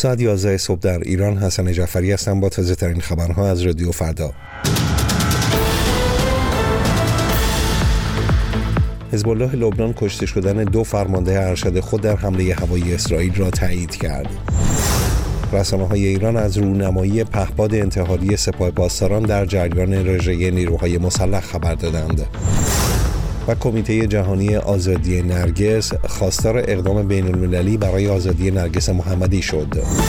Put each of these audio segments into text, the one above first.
ساعت 11 صبح در ایران. حسن جعفری هستم با تازه ترین خبرها از رادیو فردا. حزب الله لبنان کشته شدن 2 فرمانده ارشد خود در حمله هوایی اسرائیل را تایید کرد. رسانه‌های ایران از رونمایی پهپاد انتحاری سپاه پاسداران در جریان رژه نیروهای مسلح خبر دادند. و کمیته جهانی آزادی نرگس خواستار اقدام بین‌المللی برای آزادی نرگس محمدی شد.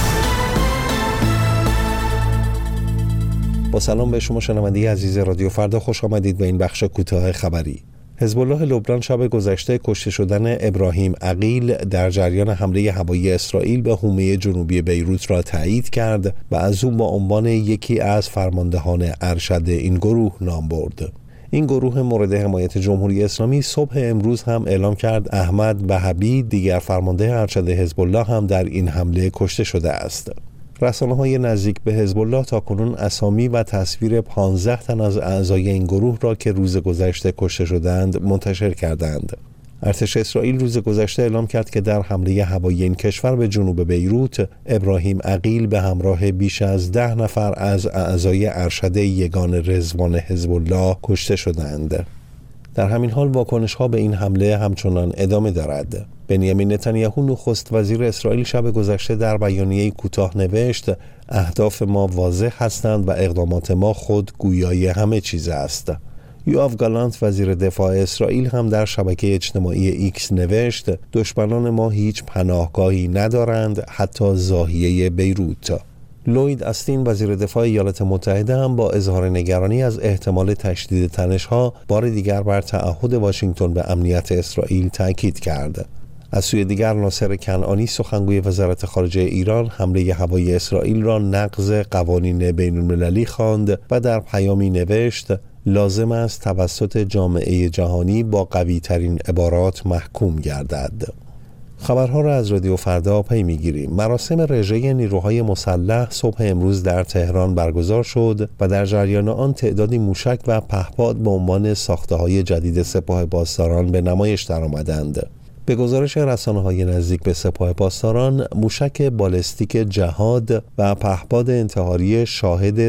با سلام به شما شنونده عزیز رادیو فردا، خوش آمدید به این بخش کوتاه خبری. حزب الله لبنان شب گذشته کشته شدن ابراهیم عقیل در جریان حمله هوایی اسرائیل به حومه جنوبی بیروت را تایید کرد و از او با عنوان یکی از فرماندهان ارشد این گروه نام برد. این گروه مورد حمایت جمهوری اسلامی صبح امروز هم اعلام کرد احمد وهبی، دیگر فرمانده ارشد حزب الله، هم در این حمله کشته شده است. رسانه‌های نزدیک به حزب الله تاکنون اسامی و تصویر 15 تن از اعضای این گروه را که روز گذشته کشته شدند منتشر کردند. ارتش اسرائیل روز گذشته اعلام کرد که در حمله هوایی این کشور به جنوب بیروت، ابراهیم عقیل به همراه بیش از 10 نفر از اعضای ارشد یگان رضوان حزب الله کشته شدند. در همین حال واکنش‌ها به این حمله همچنان ادامه دارد. بنیامین نتانیاهو نخست وزیر اسرائیل شب گذشته در بیانیه‌ای کوتاه نوشت: اهداف ما واضح هستند و اقدامات ما خود گویای همه چیز است. یوآف گالانت وزیر دفاع اسرائیل هم در شبکه اجتماعی ایکس نوشت: دشمنان ما هیچ پناهگاهی ندارند، حتی زاهیه بیروت. لوید استین وزیر دفاع ایالات متحده هم با اظهار نگرانی از احتمال تشدید تنش‌ها بار دیگر بر تعهد واشنگتن به امنیت اسرائیل تاکید کرد. از سوی دیگر ناصر کنعانی سخنگوی وزارت خارجه ایران حمله هوایی اسرائیل را نقض قوانین بین‌المللی خواند و در پیامی نوشت: لازم است توسط جامعه جهانی با قوی‌ترین عبارات محکوم گردد. خبرها را از رادیو فردا پی می‌گیریم. مراسم رژه نیروهای مسلح صبح امروز در تهران برگزار شد و در جریان آن تعدادی موشک و پهپاد به عنوان ساخته‌های جدید سپاه پاسداران به نمایش درآمدند. به گزارش رسانه‌های نزدیک به سپاه پاسداران، موشک بالستیک جهاد و پهپاد انتحاری شاهد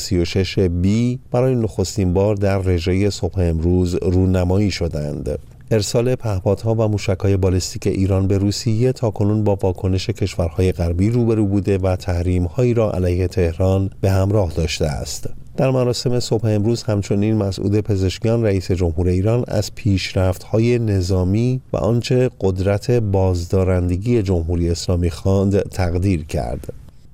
136B برای نخستین بار در رژه صبح امروز رونمایی شدند. ارسال پهپادها و موشک‌های بالستیک ایران به روسیه تاکنون با واکنش کشورهای غربی روبرو بوده و تحریم‌هایی را علیه تهران به همراه داشته است. در مراسم صبح امروز همچنین مسعود پزشکیان رئیس جمهور ایران از پیشرفت‌های نظامی و آنچه قدرت بازدارندگی جمهوری اسلامی خواند تقدیر کرد.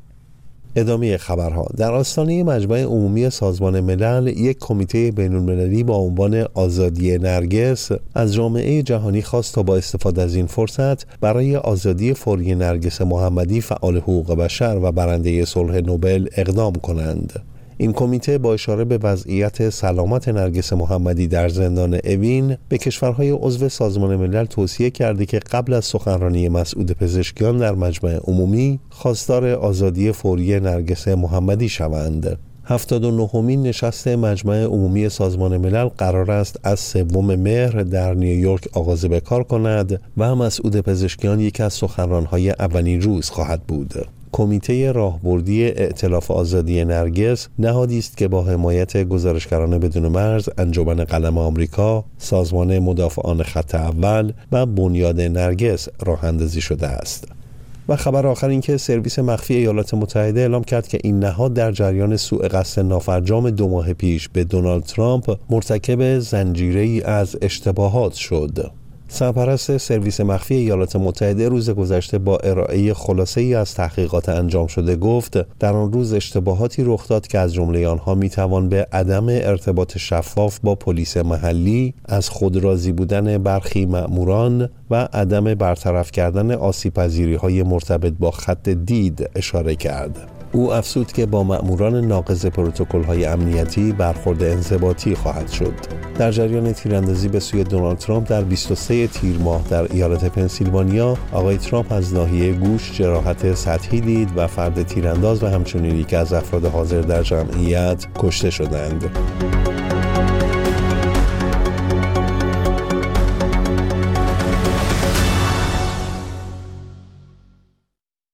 ادامه خبرها. در آستانه مجمع عمومی سازمان ملل، یک کمیته بین‌المللی با عنوان آزادی نرگس از جامعه جهانی خواست تا با استفاده از این فرصت برای آزادی فوری نرگس محمدی، فعال حقوق بشر و برنده صلح نوبل اقدام کنند. این کمیته با اشاره به وضعیت سلامت نرگس محمدی در زندان اوین به کشورهای عضو سازمان ملل توصیه کرده که قبل از سخنرانی مسعود پزشکیان در مجمع عمومی خواستار آزادی فوری نرگس محمدی شوند. 79مین نشست مجمع عمومی سازمان ملل قرار است از 3 مهر در نیویورک آغاز به کار کند و مسعود پزشکیان یکی از سخنران‌های اولین روز خواهد بود. کمیته راهبردی ائتلاف آزادی نرگس نهادی است که با حمایت گزارشگران بدون مرز، انجمن قلم آمریکا، سازمان مدافعان خط اول و بنیاد نرگس راه اندازی شده است. و خبر آخر این که سرویس مخفی ایالات متحده اعلام کرد که این نهاد در جریان سوء قصد نافرجام 2 ماه پیش به دونالد ترامپ مرتکب زنجیره‌ای از اشتباهات شد. سرپرست سرویس مخفی ایالات متحده روز گذشته با ارائه خلاصه‌ای از تحقیقات انجام شده گفت در آن روز اشتباهاتی رخ داد که از جمله آنها میتوان به عدم ارتباط شفاف با پلیس محلی، از خودراضی بودن برخی مأموران و عدم برطرف کردن آسیب‌پذیری‌های مرتبط با خط دید اشاره کرد. او افزود که با مأموران ناقض پروتکل‌های امنیتی برخورد انضباطی خواهد شد. در جریان تیراندازی به سوی دونالد ترامپ در 23 تیر ماه در ایالت پنسیلوانیا، آقای ترامپ از ناحیه گوش جراحت سطحی دید و فرد تیرانداز و همچنین یکی از افراد حاضر در جمعیت کشته شدند.